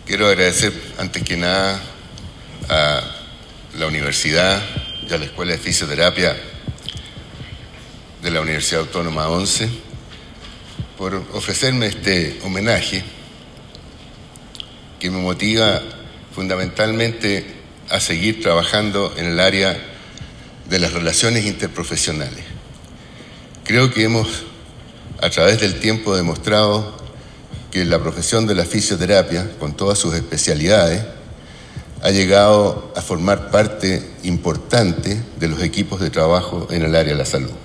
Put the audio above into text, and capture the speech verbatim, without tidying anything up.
Quiero agradecer antes que nada a la universidad y a la Escuela de Fisioterapia de la Universidad Autónoma once por ofrecerme este homenaje que me motiva fundamentalmente a seguir trabajando en el área de las relaciones interprofesionales. Creo que hemos, a través del tiempo, demostrado que la profesión de la fisioterapia, con todas sus especialidades, ha llegado a formar parte importante de los equipos de trabajo en el área de la salud.